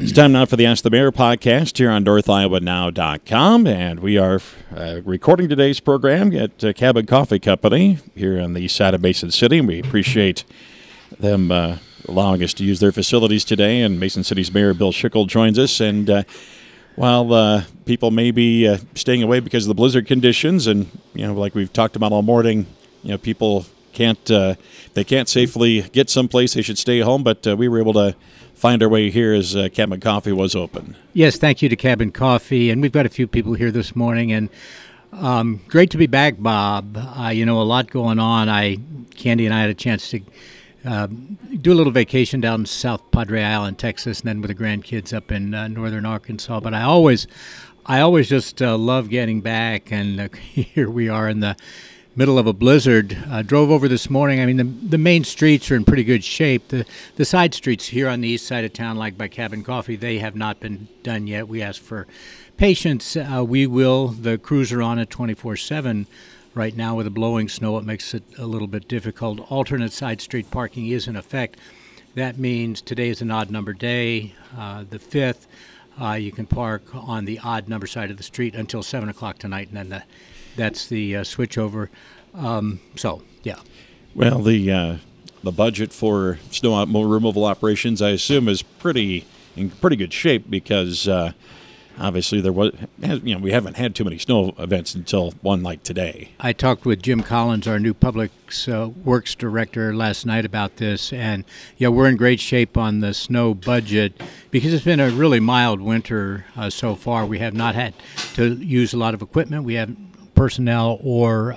It's time now for the Ask the Mayor podcast here on NorthIowaNow.com, and we are recording today's program at Cabin Coffee Company here on the east side of Mason City. We appreciate them allowing us to use their facilities today, and Mason City's Mayor Bill Schickel joins us. And while people may be staying away because of the blizzard conditions, and like we've talked about all morning, people can't safely get someplace, they should stay home. But we were able to find our way here as Cabin Coffee was open. Yes, thank you to Cabin Coffee, and we've got a few people here this morning, and great to be back, Bob. A lot going on. Candy and I had a chance to do a little vacation down in South Padre Island, Texas, and then with the grandkids up in northern Arkansas. But I always just love getting back, and here we are in the middle of a blizzard. Drove over this morning. I mean, the main streets are in pretty good shape. The side streets here on the east side of town, like by Cabin Coffee, they have not been done yet. We ask for patience. The crews are on it 24/7 right now with the blowing snow. It makes it a little bit difficult. Alternate side street parking is in effect. That means today is an odd number day, the 5th. You can park on the odd number side of the street until 7 o'clock tonight, and then that's the switchover. Yeah. Well, the budget for snow removal operations, I assume, is in pretty good shape because obviously we haven't had too many snow events until one like today. I talked with Jim Collins, our new Public Works Director, last night about this, and we're in great shape on the snow budget because it's been a really mild winter so far. We have not had to use a lot of equipment. We have personnel or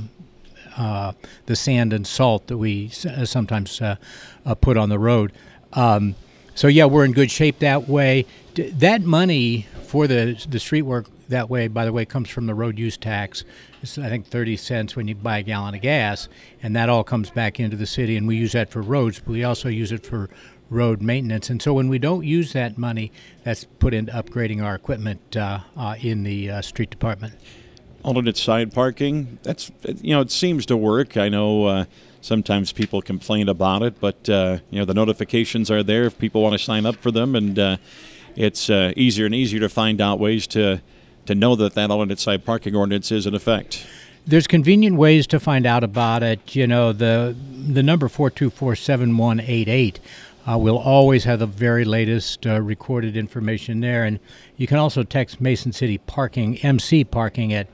the sand and salt that we sometimes put on the road. We're in good shape that way. That money for the street work that way, by the way, comes from the road use tax. It's, I think, 30 cents when you buy a gallon of gas, and that all comes back into the city, and we use that for roads, but we also use it for road maintenance. And so when we don't use that money, that's put into upgrading our equipment in the street department. Alternate side parking, it seems to work. I know sometimes people complain about it, but the notifications are there if people want to sign up for them, and it's easier and easier to find out ways to know that alternate side parking ordinance is in effect. There's convenient ways to find out about it. The number 424-7188 will always have the very latest recorded information there, and you can also text Mason City Parking, MC Parking, at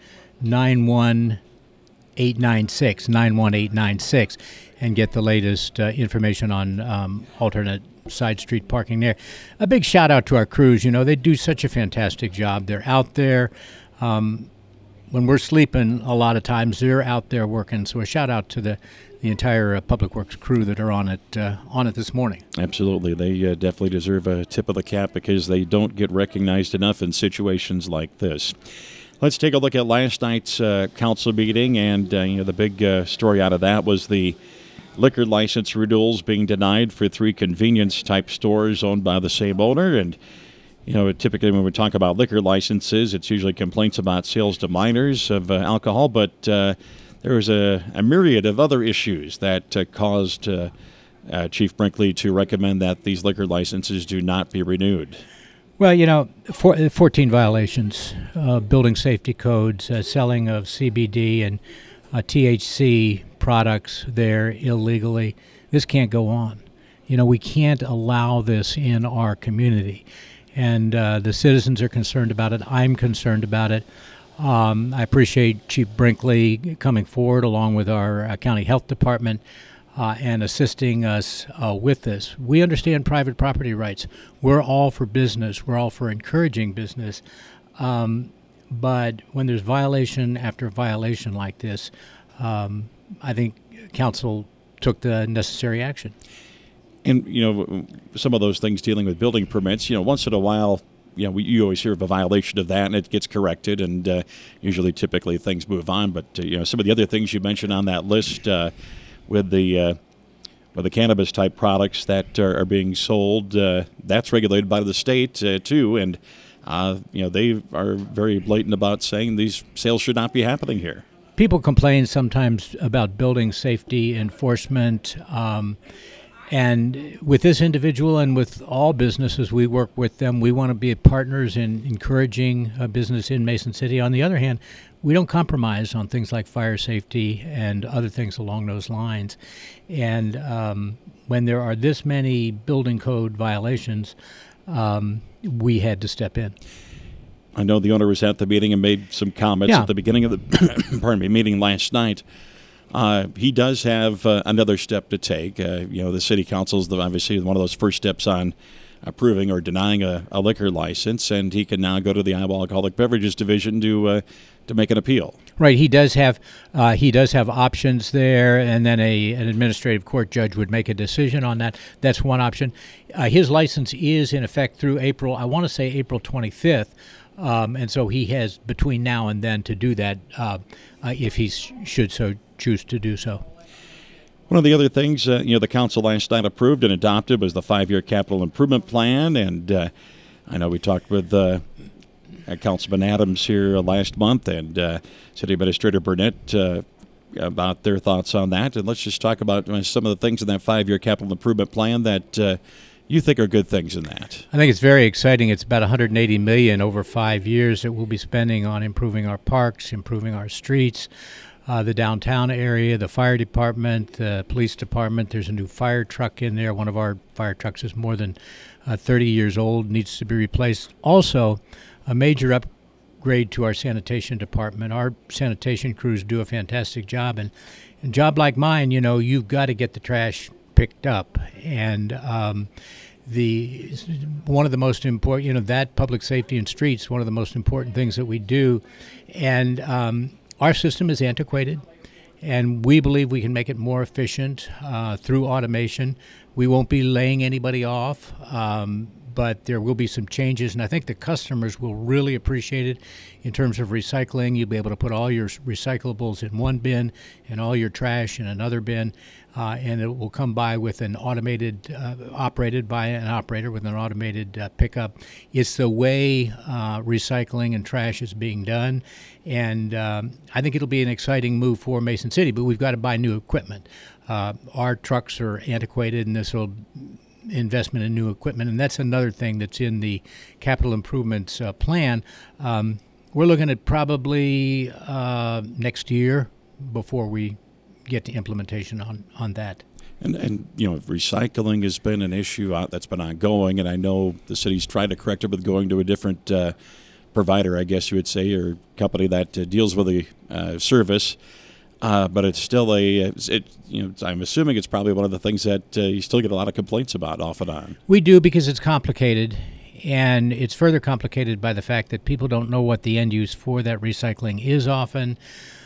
91896 and get the latest information on alternate side street parking there. A big shout out to our crews. They do such a fantastic job. They're out there. When we're sleeping, a lot of times they're out there working. So a shout out to the entire Public Works crew that are on it this morning. Absolutely. They definitely deserve a tip of the cap because they don't get recognized enough in situations like this. Let's take a look at last night's council meeting, and the big story out of that was the liquor license renewals being denied for 3 convenience-type stores owned by the same owner. And typically when we talk about liquor licenses, it's usually complaints about sales to minors of alcohol, but there was a myriad of other issues that caused Chief Brinkley to recommend that these liquor licenses do not be renewed. Well, 14 violations, building safety codes, selling of CBD and THC products there illegally. This can't go on. We can't allow this in our community. And the citizens are concerned about it. I'm concerned about it. I appreciate Chief Brinkley coming forward along with our county health department and assisting us with this. We understand private property rights. We're all for business. We're all for encouraging business. But when there's violation after violation like this, I think council took the necessary action. And, some of those things dealing with building permits, once in a while, you always hear of a violation of that, and it gets corrected, and typically things move on. But, some of the other things you mentioned on that list with the cannabis-type products that are being sold, that's regulated by the state, too, and, they are very blatant about saying these sales should not be happening here. People complain sometimes about building safety enforcement. And with this individual and with all businesses we work with them, we want to be partners in encouraging business in Mason City. On the other hand, we don't compromise on things like fire safety and other things along those lines. And when there are this many building code violations, we had to step in. I know the owner was at the meeting and made some comments at the beginning of the meeting last night. He does have another step to take. The city council is obviously one of those first steps on approving or denying a liquor license, and he can now go to the Iowa Alcoholic Beverages Division to make an appeal. Right, he does have options there, and then an administrative court judge would make a decision on that. That's one option. His license is in effect through April 25th, and so he has between now and then to do that if he should so choose to do so. One of the other things the council last night approved and adopted was the 5-year capital improvement plan, and I know we talked with Councilman Adams here last month and City Administrator Burnett about their thoughts on that. And let's just talk about some of the things in that 5-year capital improvement plan that you think are good things in that. I think it's very exciting. It's about $180 million over 5 years that we'll be spending on improving our parks, improving our streets, the downtown area, the fire department, the police department. There's a new fire truck in there. One of our fire trucks is more than 30 years old, needs to be replaced. Also, a major upgrade to our sanitation department. Our sanitation crews do a fantastic job, and a job like mine, you've got to get the trash picked up, and one of the most important, that public safety and streets, one of the most important things that we do, and our system is antiquated, and we believe we can make it more efficient through automation. We won't be laying anybody off, but there will be some changes, and I think the customers will really appreciate it in terms of recycling. You'll be able to put all your recyclables in one bin and all your trash in another bin, and it will come by with an automated, operated by an operator with an automated pickup. It's the way recycling and trash is being done, and I think it'll be an exciting move for Mason City, but we've got to buy new equipment. Our trucks are antiquated, and this will investment in new equipment, and that's another thing that's in the capital improvements plan. We're looking at probably next year before we get to implementation on that. And recycling has been an issue that's been ongoing, and I know the city's tried to correct it with going to a different provider, I guess you would say, or company that deals with the service. But it's still I'm assuming it's probably one of the things that you still get a lot of complaints about off and on. We do, because it's complicated, and it's further complicated by the fact that people don't know what the end use for that recycling is often.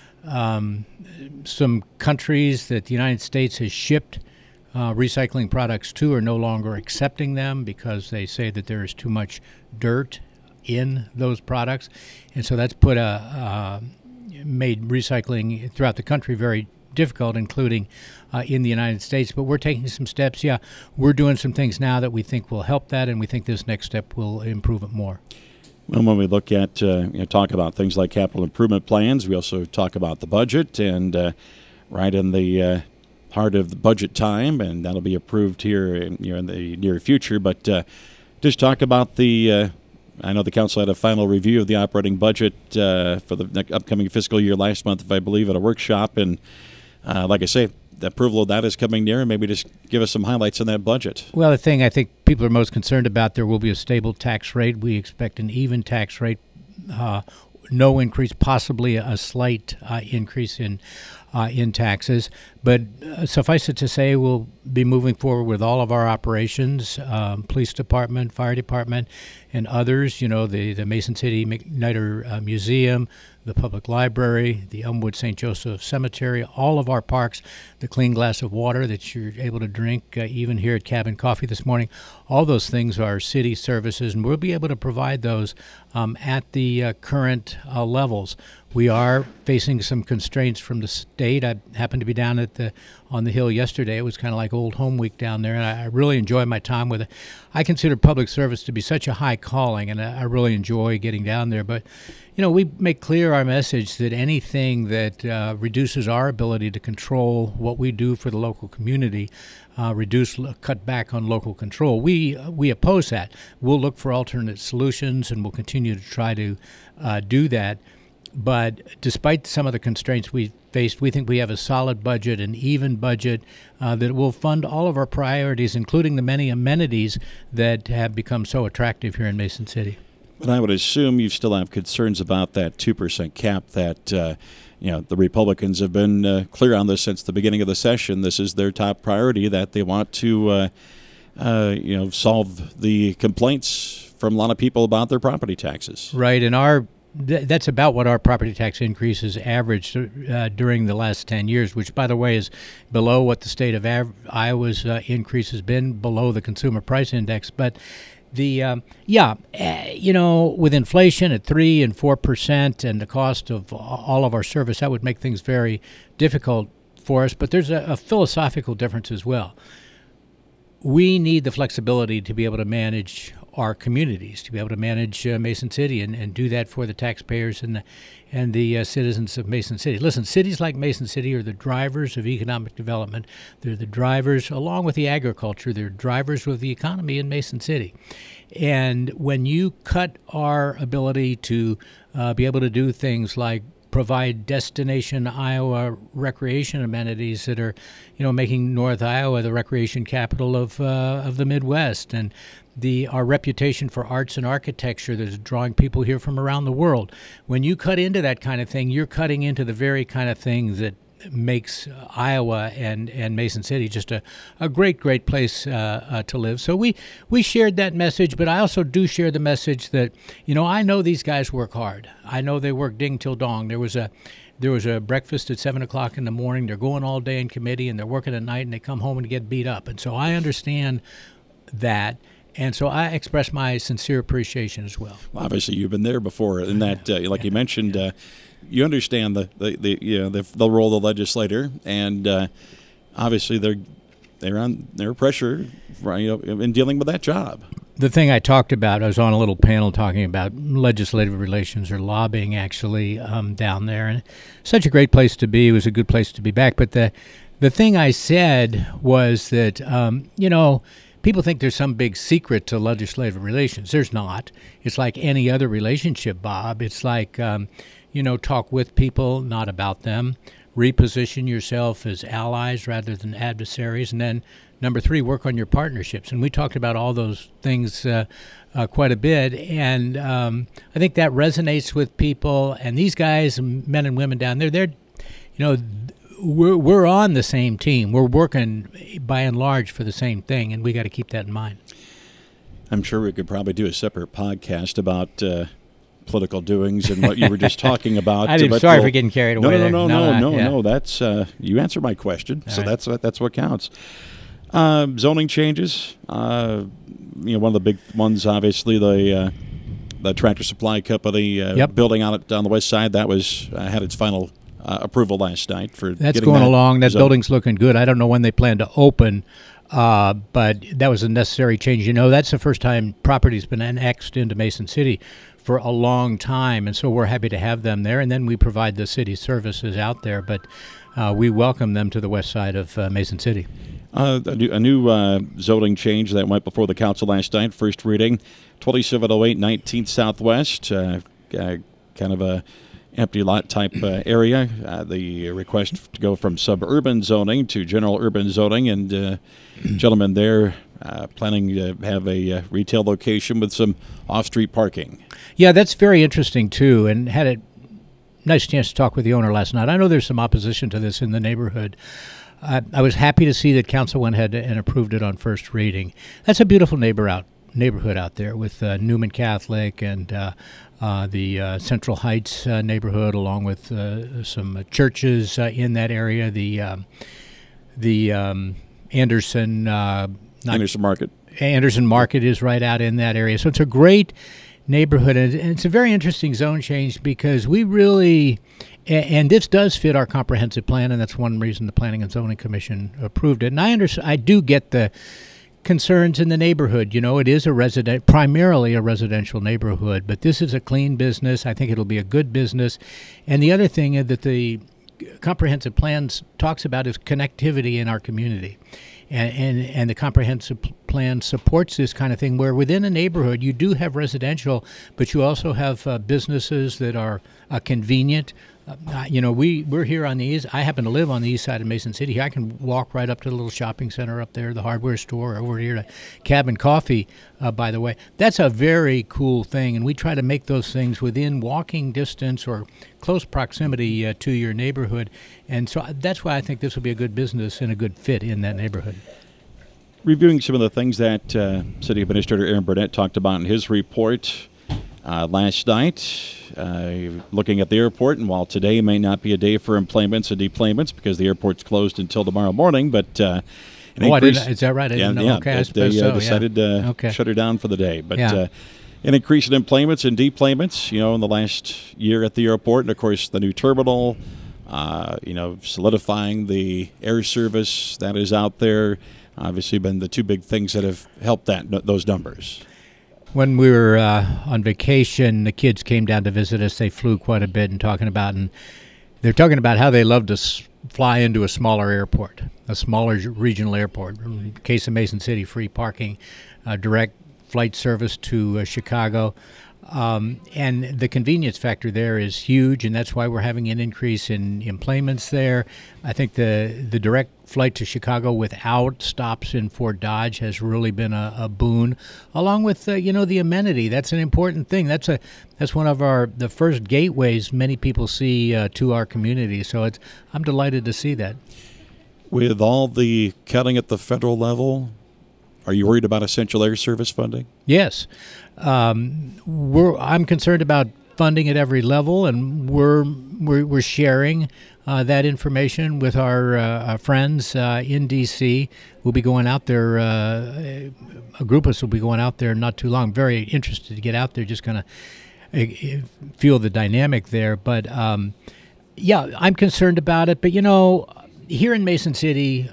Some countries that the United States has shipped recycling products to are no longer accepting them because they say that there is too much dirt in those products, and so that's made recycling throughout the country very difficult, including in the United States. But we're taking some steps. Yeah, we're doing some things now that we think will help that, and we think this next step will improve it more. Well, when we look at talk about things like capital improvement plans, we also talk about the budget, and right in the heart of the budget time, and that'll be approved here in the near future. But just talk about the. I know the council had a final review of the operating budget for the upcoming fiscal year last month, I believe, at a workshop. And like I say, the approval of that is coming near. And maybe just give us some highlights on that budget. Well, the thing I think people are most concerned about, there will be a stable tax rate. We expect an even tax rate, no increase, possibly a slight increase in taxes. But suffice it to say, we'll be moving forward with all of our operations, police department, fire department, and others. The Mason City McNider Museum, the public library, the Elmwood St. Joseph Cemetery, all of our parks, the clean glass of water that you're able to drink, even here at Cabin Coffee this morning. All those things are city services, and we'll be able to provide those at the current levels. We are facing some constraints from the state. I happened to be down on the Hill yesterday. It was kind of like old home week down there, and I really enjoyed my time with it. I consider public service to be such a high calling, and I really enjoy getting down there. But, we make clear our message that anything that reduces our ability to control what we do for the local community, cut back on local control, we oppose that. We'll look for alternate solutions, and we'll continue to try to do that. But despite some of the constraints we faced, we think we have a solid budget, an even budget that will fund all of our priorities, including the many amenities that have become so attractive here in Mason City. But I would assume you still have concerns about that 2% cap that, the Republicans have been clear on this since the beginning of the session. This is their top priority, that they want to, solve the complaints from a lot of people about their property taxes. Right, and that's about what our property tax increases averaged during the last 10 years, which, by the way, is below what the state of Iowa's increase has been, below the Consumer Price Index. But with inflation at 3% and 4% and the cost of all of our service, that would make things very difficult for us. But there's a philosophical difference as well. We need the flexibility to be able to manage our communities, to be able to manage Mason City and do that for the taxpayers and the citizens of Mason City. Listen, cities like Mason City are the drivers of economic development. They're the drivers, along with the agriculture, they're drivers of the economy in Mason City. And when you cut our ability to be able to do things like provide destination Iowa recreation amenities that are, making North Iowa the recreation capital of the Midwest, and our reputation for arts and architecture that is drawing people here from around the world. When you cut into that kind of thing, you're cutting into the very kind of thing that makes Iowa and Mason City just a great place to live. So we shared that message, but I also do share the message that, I know these guys work hard. I know they work ding till dong. There was a breakfast at 7 o'clock in the morning. They're going all day in committee, and they're working at night, and they come home and get beat up. And so I understand that. And so I express my sincere appreciation as well. Obviously, you've been there before, and that, you mentioned, you understand the role of the legislator, and obviously they're under pressure, in dealing with that job. The thing I talked about, I was on a little panel talking about legislative relations or lobbying, actually, down there, and such a great place to be. It was a good place to be back. But the thing I said was that, people think there's some big secret to legislative relations. There's not. It's like any other relationship, Bob. It's like, talk with people, not about them. Reposition yourself as allies rather than adversaries. And then, number 3, work on your partnerships. And we talked about all those things quite a bit. And I think that resonates with people. And these guys, men and women down there, we're on the same team. We're working, by and large, for the same thing, and we got to keep that in mind. I'm sure we could probably do a separate podcast about political doings and what you were just talking about. Sorry for getting carried away. No. That's you answered my question, all so right. That's what counts. Zoning changes. One of the big ones, obviously, the Tractor Supply Company building on the west side. That was had its final approval last night for that's going along. That building's looking good. I don't know when they plan to open, but that was a necessary change. That's the first time property's been annexed into Mason City for a long time, and so we're happy to have them there. And then we provide the city services out there, but we welcome them to the west side of Mason City. A new zoning change that went before the council last night, first reading, 2708 19th Southwest, kind of a empty lot type area. The request to go from suburban zoning to general urban zoning, and gentlemen there planning to have a retail location with some off-street parking. Yeah, that's very interesting too, and had a nice chance to talk with the owner last night. I know there's some opposition to this in the neighborhood. I was happy to see that council went ahead and approved it on first reading. That's a beautiful neighborhood out there with Newman Catholic and the Central Heights neighborhood, along with some churches in that area. The Anderson Market. Anderson Market is right out in that area. So it's a great neighborhood. And it's a very interesting zone change because we really, and this does fit our comprehensive plan, and that's one reason the Planning and Zoning Commission approved it. And I do get the concerns in the neighborhood. It is primarily a residential neighborhood, but this is a clean business. I think it'll be a good business. And the other thing that the comprehensive plans talks about is connectivity in our community. And the comprehensive plan supports this kind of thing where within a neighborhood you do have residential, but you also have businesses that are convenient. We're here on the east. I happen to live on the east side of Mason City. I can walk right up to the little shopping center up there, the hardware store, over here to Cabin Coffee, by the way. That's a very cool thing, and we try to make those things within walking distance or close proximity to your neighborhood. And so that's why I think this will be a good business and a good fit in that neighborhood. Reviewing some of the things that City Administrator Aaron Burnett talked about in his report last night, looking at the airport, and while today may not be a day for employments and deplayments because the airport's closed until tomorrow morning, but is that right? I didn't know. Okay, they decided to shut her down for the day. But an increase in employments and deplayments, in the last year at the airport, and of course the new terminal, solidifying the air service that is out there, obviously been the two big things that have helped those numbers. When we were on vacation, the kids came down to visit us. They flew quite a bit and they're talking about how they love to fly into a smaller airport, a smaller regional airport. In the case of Mason City, free parking, direct flight service to Chicago. And the convenience factor there is huge, and that's why we're having an increase in employments there. I think the direct flight to Chicago without stops in Fort Dodge has really been a boon, along with the amenity. That's an important thing. That's one of the first gateways many people see to our community. So I'm delighted to see that. With all the cutting at the federal level, are you worried about essential air service funding? Yes. I'm concerned about funding at every level, and we're sharing that information with our friends in D.C. We'll be going out there. A group of us will be going out there not too long. Very interested to get out there, just kind of feel the dynamic there. But I'm concerned about it. But here in Mason City,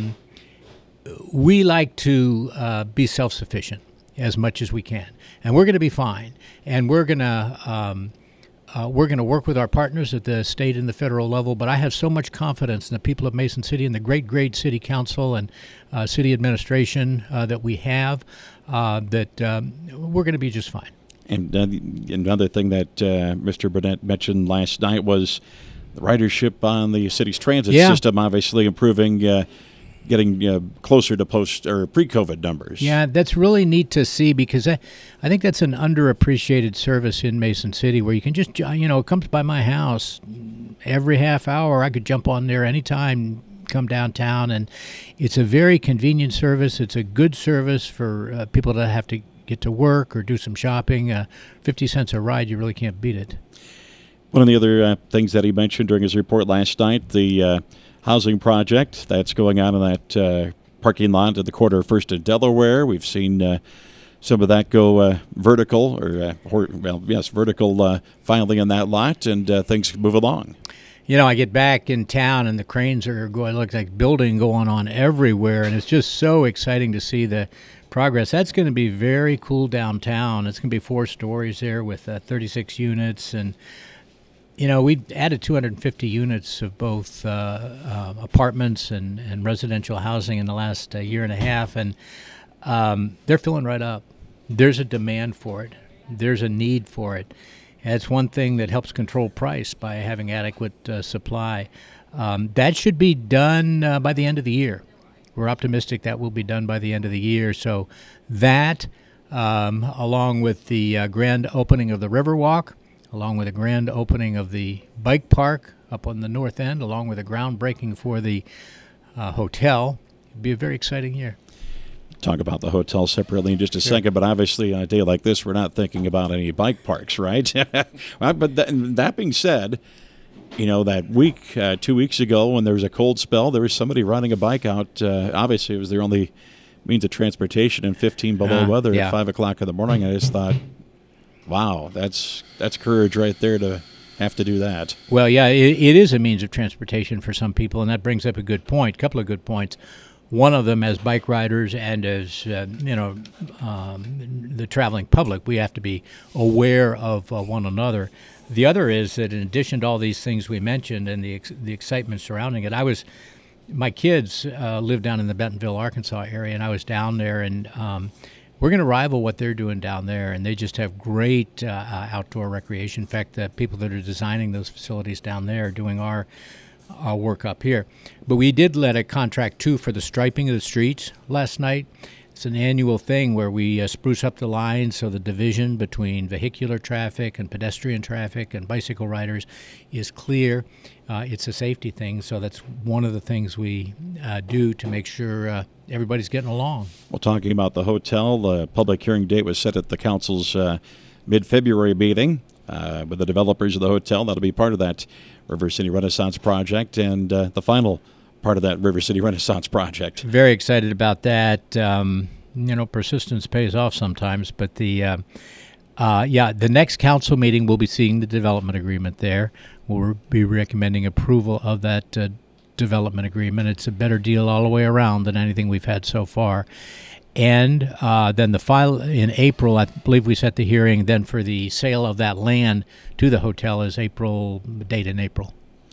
we like to be self-sufficient as much as we can, and we're going to be fine. And we're going to work with our partners at the state and the federal level. But I have so much confidence in the people of Mason City and the great city council and city administration that we have that we're going to be just fine. And another thing that Mr. Burnett mentioned last night was the ridership on the city's transit system, obviously improving. Getting closer to post or pre-COVID numbers. Yeah, that's really neat to see because I think that's an underappreciated service in Mason City where you can just, it comes by my house every half hour. I could jump on there anytime, come downtown, and it's a very convenient service. It's a good service for people that have to get to work or do some shopping. 50 cents a ride, you really can't beat it. One of the other things that he mentioned during his report last night, the housing project that's going on in that parking lot at the corner of First and Delaware. We've seen some of that go vertical, vertical finally in that lot, and things move along. I get back in town and the cranes are going, look like building going on everywhere, and it's just so exciting to see the progress. That's going to be very cool downtown. It's going to be 4 stories there with 36 units, and we added 250 units of both apartments and residential housing in the last year and a half, and they're filling right up. There's a demand for it. There's a need for it. And it's one thing that helps control price by having adequate supply. That should be done by the end of the year. We're optimistic that will be done by the end of the year. So that, along with the grand opening of the Riverwalk, along with a grand opening of the bike park up on the north end, along with a groundbreaking for the hotel. It'd be a very exciting year. Talk about the hotel separately in just a second, but obviously on a day like this, we're not thinking about any bike parks, right? But that being said, that week, 2 weeks ago when there was a cold spell, there was somebody riding a bike out. Obviously, it was their only means of transportation in 15 below weather at 5 o'clock in the morning. I just thought, Wow, that's courage right there to have to do that. Well, yeah, it is a means of transportation for some people, and that brings up a couple of good points. One of them, as bike riders and as the traveling public, we have to be aware of one another. The other is that in addition to all these things we mentioned and the excitement surrounding it, my kids live down in the Bentonville, Arkansas area, and I was down there, and we're going to rival what they're doing down there, and they just have great outdoor recreation. In fact, the people that are designing those facilities down there are doing our work up here. But we did let a contract, too, for the striping of the streets last night. It's an annual thing where we spruce up the lines so the division between vehicular traffic and pedestrian traffic and bicycle riders is clear. It's a safety thing, so that's one of the things we do to make sure everybody's getting along. Well, talking about the hotel, the public hearing date was set at the council's mid-February meeting with the developers of the hotel. That'll be part of that River City Renaissance project and the final part of that River City Renaissance project. Very excited about that. Persistence pays off sometimes, but the next council meeting we'll be seeing the development agreement there. We'll be recommending approval of that development agreement. It's a better deal all the way around than anything we've had so far. And then the file in April, I believe we set the hearing then for the sale of that land to the hotel is date in April.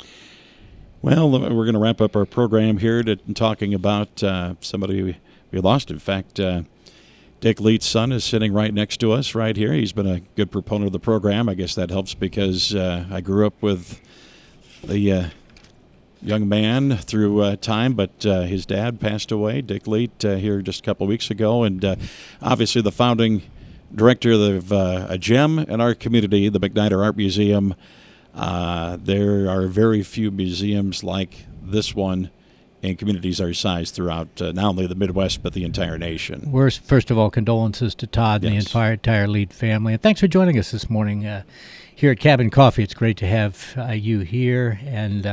Well, we're going to wrap up our program here talking about somebody we lost. In fact, Dick Leite's son is sitting right next to us right here. He's been a good proponent of the program. I guess that helps because I grew up with the young man through time, but his dad passed away, Dick Leite, here just a couple of weeks ago. And obviously the founding director of a gem in our community, the McNider Art Museum. There are very few museums like this one in communities our size throughout not only the Midwest but the entire nation. First of all, condolences to Todd and the entire Leite family. And thanks for joining us this morning here at Cabin Coffee. It's great to have you here. And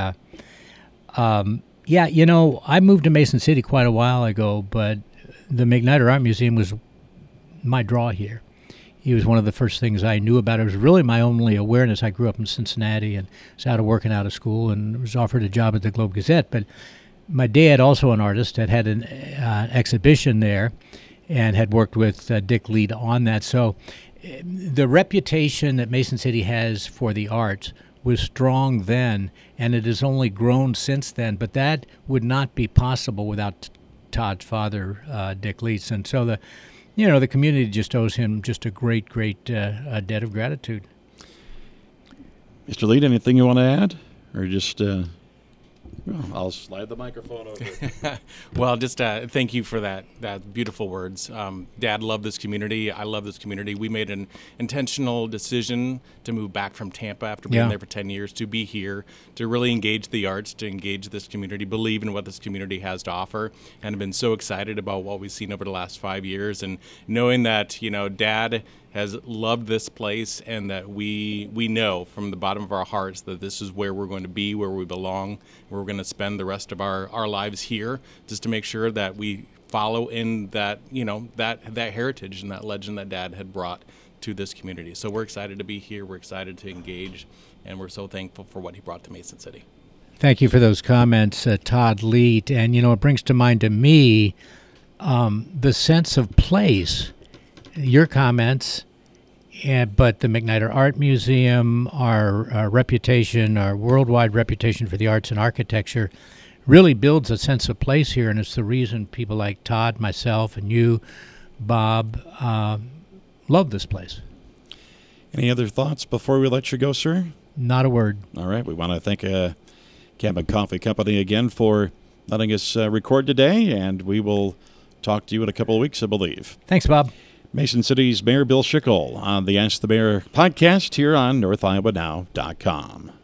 I moved to Mason City quite a while ago, but the McNider Art Museum was my draw here. He was one of the first things I knew about. It was really my only awareness. I grew up in Cincinnati and was out of school and was offered a job at the Globe-Gazette. But my dad, also an artist, had an exhibition there and had worked with Dick Leite on that. So the reputation that Mason City has for the arts was strong then, and it has only grown since then. But that would not be possible without Todd's father, Dick Leite. And so the community just owes him just a great debt of gratitude. Mr. Leite, anything you want to add? Or just, I'll slide the microphone over. Well, just thank you for that beautiful words. Dad loved this community. I love this community. We made an intentional decision to move back from Tampa after being there for 10 years to be here, to really engage the arts, to engage this community, believe in what this community has to offer, and have been so excited about what we've seen over the last 5 years. And knowing that, Dad has loved this place, and that we know from the bottom of our hearts that this is where we're going to be, where we belong, where we're going to spend the rest of our lives here, just to make sure that we follow in that that heritage and that legend that Dad had brought to this community. So we're excited to be here. We're excited to engage, and we're so thankful for what he brought to Mason City. Thank you for those comments, Todd Leite. And it brings to mind to me the sense of place. Your comments, but the McNider Art Museum, our reputation, our worldwide reputation for the arts and architecture, really builds a sense of place here, and it's the reason people like Todd, myself, and you, Bob, love this place. Any other thoughts before we let you go, sir? Not a word. All right. We want to thank Cabin Coffee Company again for letting us record today, and we will talk to you in a couple of weeks, I believe. Thanks, Bob. Mason City's Mayor Bill Schickel on the Ask the Mayor podcast here on NorthIowaNow.com.